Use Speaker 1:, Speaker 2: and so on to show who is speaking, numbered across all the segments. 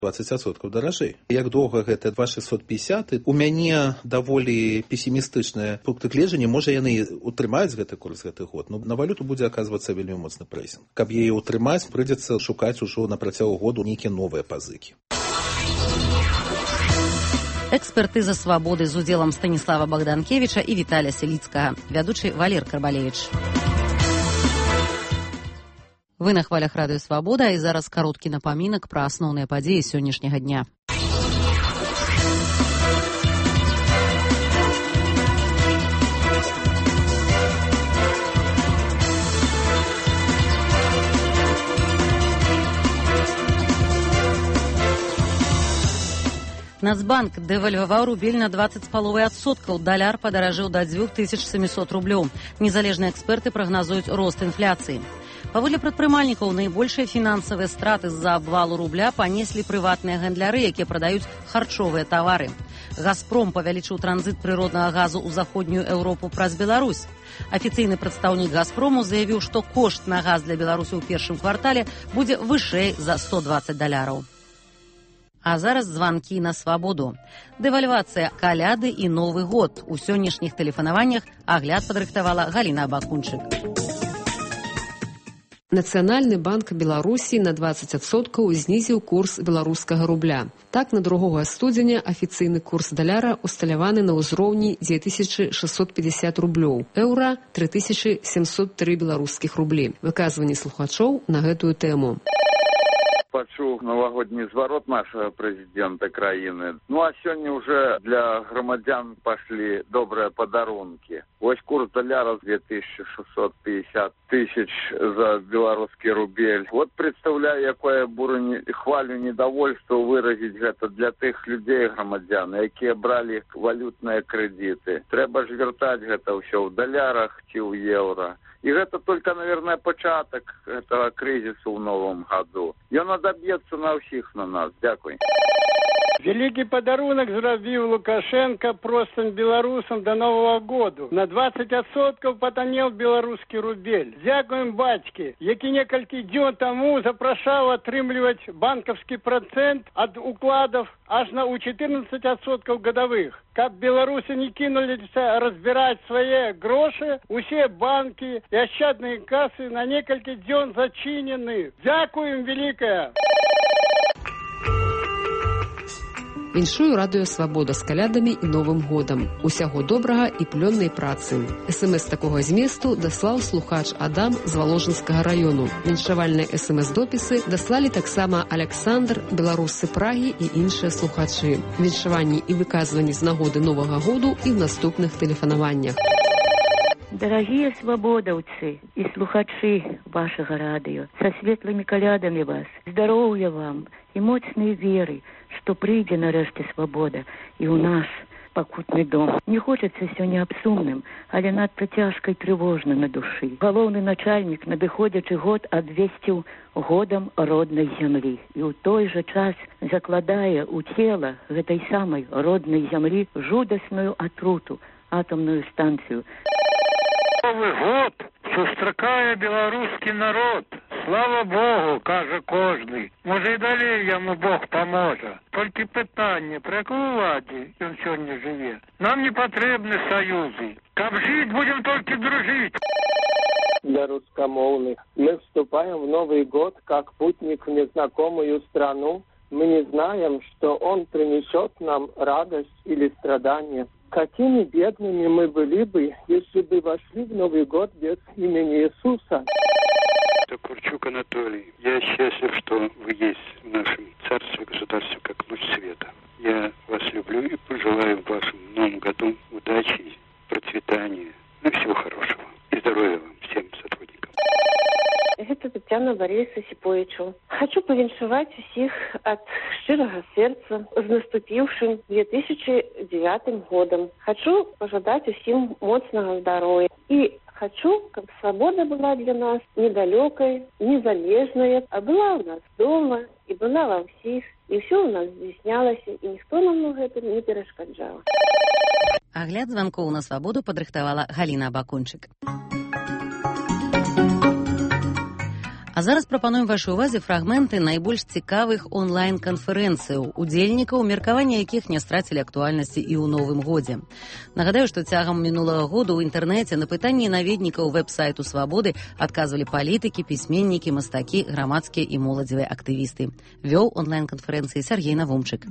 Speaker 1: 20% даражэй. Як доўга гэта 2650? У мяне даволі песімістычныя пункты гледжання. Можа, яны утрымаюць гэты курс гэты год, но на валюту будзе аказвацца вельмі моцны прэсінг. Каб яе утрымаць, прыйдзецца шукаць ужо на працягу году нейкія новыя пазыкі.
Speaker 2: Экспертыза «Свабоды» з удзелам Станіслава Богданкевича і Віталія Селіцкага. Вядучы Валер Карбалевич. Вы на хвалях радыё «Свабода», і зараз кароткі напамінак пра асноўныя падзеі сённяшняга дня. Нацбанк дэвальваваў рубель на 20,5%. Даляр падаражэў да 2700 рублёў. Незалежныя эксперты прагназуюць рост інфляцыі. Паводле прадпрымальнікаў, найбольшыя фінансавыя страты з-за абвалу рубля панеслі прыватныя гандляры, якія прадаюць харчовыя тавары. «Газпром» павялічыў транзіт прыроднага газу ў заходнюю Еўропу праз Беларусь. Афіцыйны прадстаўнік «Газпрому» заявіў, што кошт на газ для Беларусі ў першым квартале будзе вышэй за $120. А зараз званкі на «Свабоду». Дэвальвацыя, каляды і Новы год. У сённяшніх тэлефанаваннях агляд падрыхтавала Галіна Абакунчык.
Speaker 3: Нацыянальны банк Беларусі на 20% знізіў курс беларускага рубля. Так, на 2 студзеня афіцыйны курс даляра усталяваны на ўзроўні 2650 рублёў, еўра 3703 беларускіх рублі. Выказванні слухачоў на гэтую тэму.
Speaker 4: Пачуў навагодні зварот нашага прэзідэнта краіны. Ну а сёння уже для грамадзян пашлі добрыя падарункі. Вось курс даляра 2650 тысяч за беларускі рубель. Вот представляю, якое хвалю недовольства выразіць гэта для тых людзей грамадзян, якія бралі валютныя крэдіты. Трэба ж вяртаць гэта ўсё ў далярах ці ў еўра. И это только, наверное, початок этого кризиса в новом году. Ён адаб'ецца на ўсіх на нас. Дякую.
Speaker 5: Великий подарунок зрабіў Лукашенко простым беларусам до Нового года. На 20% потанел беларускі рубель. Дякуем бацькі, які некалькі дзён таму запрашаў атрымліваць банковский процент от укладов аж на 14% годовых. Каб беларусы не кинуліся разбирать свои гроши, усе банки и ощадные кассы на некалькі дзён зачинены. Дякуем великое.
Speaker 3: Віншую радыё «Свабода» з калядамі і Новым годам. Усяго добрага і плённай працы. СМС такога зместу даслаў слухач Адам з Валожынскага раёну. Віншавальныя СМС-допісы даслалі таксама Александр, беларусы Прагі і іншыя слухачы. Віншаванні і выказванні з нагоды Новага году і в наступных тэлефанаваннях.
Speaker 6: Дорогие свободовцы и слухачи вашего радио, со светлыми колядами вас, здоровья вам и моцной веры, что прийде нарешті свобода и у нас пакутный дом. Не хочется сёння абсумным, але надто тяжко и тревожно на души. Головный начальник надыходячы год обвестил годом родной земли. И у той же час закладая у тела этой самой родной земли жудасную отруту, атомную станцию.
Speaker 5: Новый год сустракае беларускі народ. Слава Богу, кажа кожны. Може і далей яму Бог паможа. Толькі пытанне, пры якой уладзе ён сёння жыве. Нам не патрэбны саюзы. Каб жыць, будем толькі дружить.
Speaker 7: Для русскомовных. Мы вступаем в Новый год как путник в незнакомую страну. Мы не знаем, что он принесет нам радость или страдание. Какими бедными мы были бы, если бы вошли в Новый год без имени Иисуса?
Speaker 8: Это Курчук Анатолий. Я счастлив, что вы есть в нашем царстве, государстве, как луч света. Я вас люблю и пожелаю в вашем новом году удачи, процветания, ну всего хорошего. И здоровья вам, всем сотрудникам.
Speaker 9: Это Татьяна Борисовна Сиповичу. Хочу повіншаваць усіх от шчырага сердца з наступившим 2009 годом. Хочу пожелать усім моцнага здоровья. И хочу, как свобода была для нас недалекой, незалежная, а была у нас дома и была во всех. И все у нас здійснялася, и никто нам в этом не перешкоджал.
Speaker 2: Агляд званкоў на свабоду падрыхтавала Галіна Абакунчык. А зараз прапануем вашай увазе фрагменты найбольш цікавых онлайн-канферэнцыяў, удзельнікаў, меркавання якіх не страцілі актуальнасці і ў новым годзе. Нагадаю, што цягам мінулага году ў інтэрнэце на пытанні наведнікаў вэб-сайту «Свабоды» адказвалі палітыкі, пісьменнікі, мастакі, грамадскія і моладзевыя актывісты. Вёў онлайн-канферэнцыі Сергей Навумчык.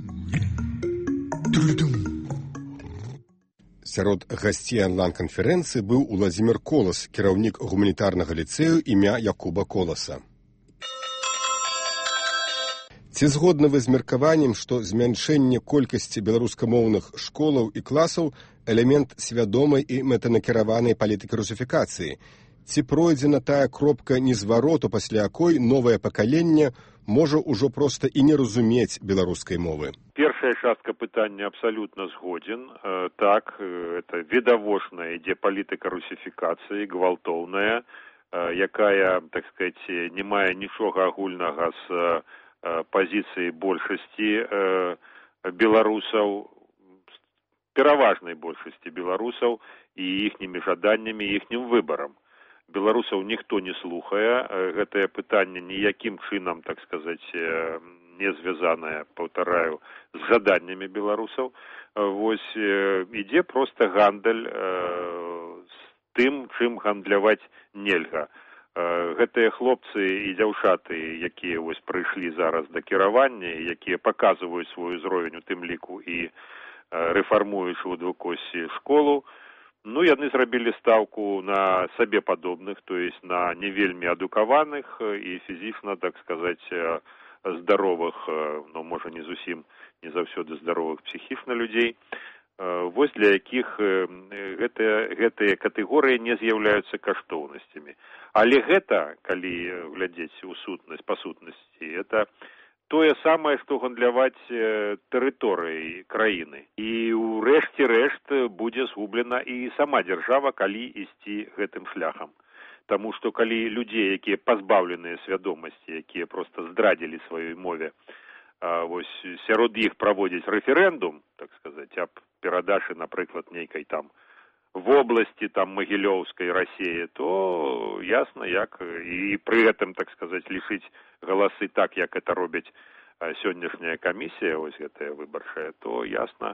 Speaker 10: Сярод гасцей онлайн-канферэнцыі быў Уладзімір Колас, кіраўнік гуманітарнага ліцэю імя Якуба Коласа. Ці згодны вы з меркаваннем, што змяншэнне колькасці беларускамоўных школаў і класаў элемент свядомай і мэтанакіраванай палітыкі русіфікацыі? Ці пройдзена тая кропка незвароту, пасля якой новае пакаленне можа ўжо проста і не разумець беларускай мовы?
Speaker 11: Першая частка пытання абсалютна згодзін. Так, это відавочная ідзе палітыка русіфікацыі, гвалтоўная, якая, так сказать, не мае нічога агульнага з пазіцыяй большасці беларусаў, пераважнай большасці беларусаў і іхнімі жаданнямі, іхнім выбарам. Беларусаў ніхто не слухае, гэтае пытанне ніякім чынам, так сказаць, не звязанае, паўтараю, з жаданнямі беларусаў. Вось ідзе проста гандаль з тым, чым гандляваць нельга. Гэтыя хлопцы і дзяўчаты, якія вось прыйшлі зараз да кіравання, якія паказваюць свой узровень у тым ліку і рэфармуючы ў двукоссі школу, яны зрабілі стаўку на сабе падобных, то есть на не вельмі адукаваных і фізічна, так сказаць, здаровых, можа не зусім, не заўсёды здаровых псіхічна людзей, вось для якіх гэтыя катэгорыі не з'яўляюцца каштоўнасцямі. Але гэта, калі глядзець у сутнасць, па сутнасці, это тое самае, што гандляваць тэрыторыяй краіны. І ў рэшце рэшт будзе згублена і сама дзяржава, калі ісці гэтым шляхам. Таму што калі людзей, якія пазбаўленыя свядомасці, якія проста здрадзілі сваёй мове, вось сярод іх праводзіць рэферэндум, так сказаць, аб перадачы, напрыклад, нейкай там вобласці, там, Магілёўскай Расіі, то ясна, як і пры гэтым, так сказаць, лішыць галасы так, як это робіць сённяшняя камісія, вось гэтая выбарчая, то ясна,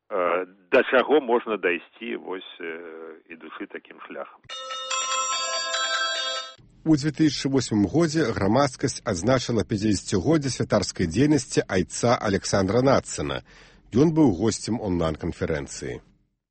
Speaker 11: да чаго можна дайсці, вось, ідучы такім шляхам.
Speaker 10: У 2008 годзе грамадскасць адзначыла 50-годдзе святарскай дзейнасці айца Александра Нацына. Ён быў госцем онлайн-канферэнцыі.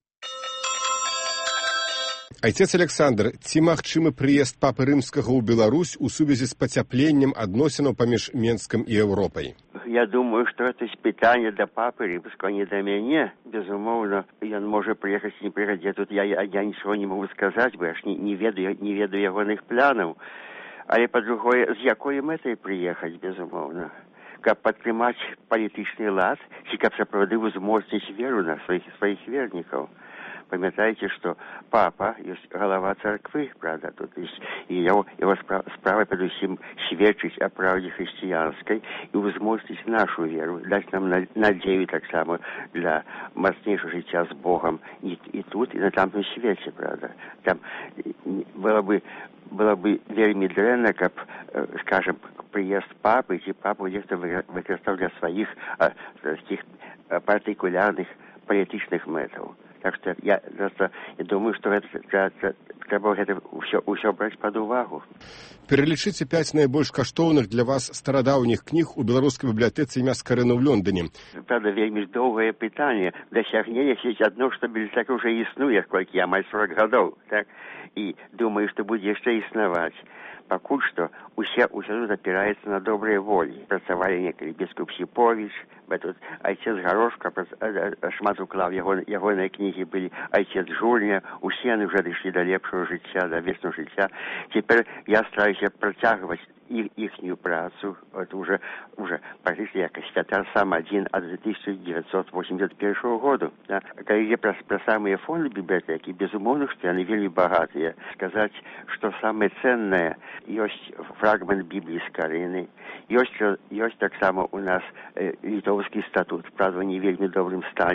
Speaker 10: Айцец Александр, ці магчымы прыезд папы рымскага ў Беларусь у сувязі з пацяпленнем адносінаў паміж Менскам і Еўропай?
Speaker 12: Я думаю, что это питание до папы римского, не до меня. Безумовно, он может приехать, не приехать. Тут я ничего не могу сказать, бо я ж не ведаю ягоных планов. Але по-другое, з якою метой приехать, безумовно? Каб падтрымаць палітычны лад, ці каб сапраўды узмоцніць веру на своих вернікаў. Памятаеце, што папа ёсць галава царквы, правда, тут ёсць, і яго справа перадусім сведчыць о праўдзе хрысціянскай і ўзмоцніць нашу веру, даць нам надзею таксама для мацнейшага жыцця з Богом і тут, і на тамтым свеце, правда. Там было бы вельмі дрэнна, каб, скажем, прыезд папы, ці папу нехта выкарыстаў для сваіх такіх партыкулярных палітычных мэтаў. Так что я думаю, что трэба гэта ўсё браць пад увагу.
Speaker 10: Пералічыце 5 найбольш каштоўных для вас старадаўніх кніг у беларускай бібліятэцы імя Скарына ў Лондоне.
Speaker 12: Правда, вельмі доўгае пытанне. Дасягнення есть одно, што бібліятэка ўжо існуе, колькі я маю 40 гадоў, так? І думаю, што будзе яшчэ існаваць. Пакуль што ўсё тут апіраецца на добрыя волі. Працавалі некалі біскуп Сіповіч, тут айцец Гарошка шмат уклаў, ягоныя кнігі былі, айцец Журня, усе яны ўжо дышлі да лепшага жыцця, да вечнага жыцця. Цяпер я стараюся працягваць іхнюю працу, это уже практически як святар сам один от 1981 году. Да? Калі ідзе пра самыя фонды бібліятэкі, безумоўна, што яны вельмі багатыя. Сказаць, што самае ценнае, ёсць фрагмент Бібліі Скарыны, ёсць таксама у нас літоўскі статут, правда, не вельмі добрым стане,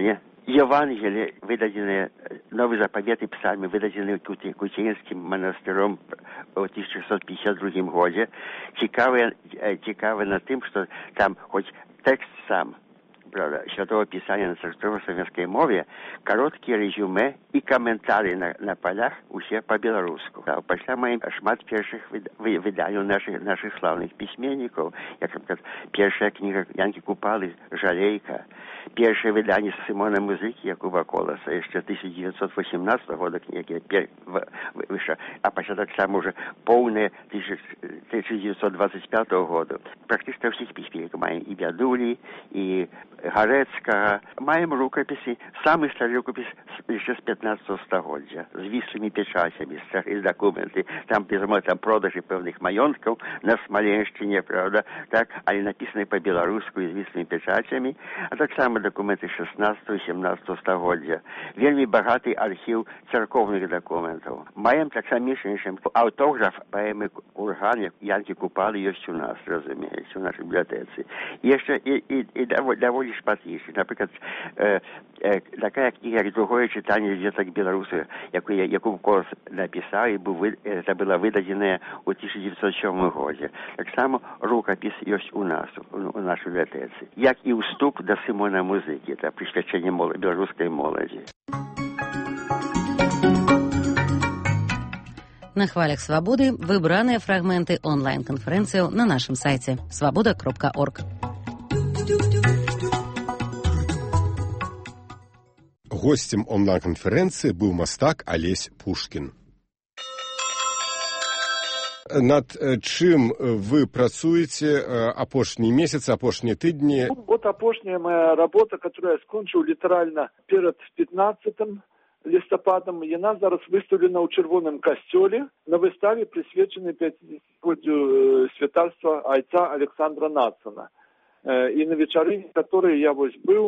Speaker 12: Евангелие, выдаденные, новые заповеты псалмы, выдаденные Кутеинским монастырем в 1652 году, цікавы на тем, что там хоть текст сам, правда, Святого Писания на церковно-славянской мове, короткие резюме и комментарии на полях усе по-белоруску. Да, пошла моим шмат перших выданий наших славных письменников, як, например, первая книга Янки Купалы «Жалейка», первое выдание Симона Музыки Якуба Колоса, еще 1918 года книги, выше, а после так само уже полное 1925 года. Практически всех письменников маем и Бядули, и Гарецкого. Маем рукописи, самый старый рукопись еще с 15 столетия, с вислыми печатями, старые документы. Там, безумовно, там продажи певных маёнтков на Смоленщине, правда, так, они написаны по-белорусски с вислыми печатями, а так само документы 16-17 столетия. Вельми богатый архив церковных документов. Маем так самішнейшим автограф поэмы Курган Янки Купалы есть у нас, разумеется, в нашей библиотеке. Еще и довольно шпатейший. Например, такая книга, как «Другое читание деток белорусы», якую Якуб Колос написал, и это было выдадено в 1907 году. Так само рукопись есть у нас, у нашей библиотеке. Як и уступ до Симона Музыки, это присвящение белорусской молоди.
Speaker 2: На хвалях свободы выбранные фрагменты онлайн-конференции на нашем сайте svoboda.org.
Speaker 10: Гостем онлайн-конференции был мастак Олесь Пушкин. Над чым вы працуете апошние месяцы, апошние тыдни?
Speaker 13: Вот апошняя моя работа, которую я скончил литерально перед 15 листопадом, яна зараз выставлена ў Чырвоным касцёле на выставе, присвеченной 50-летию святарства айца Александра Нацана. И на вечерыне, в которой я был,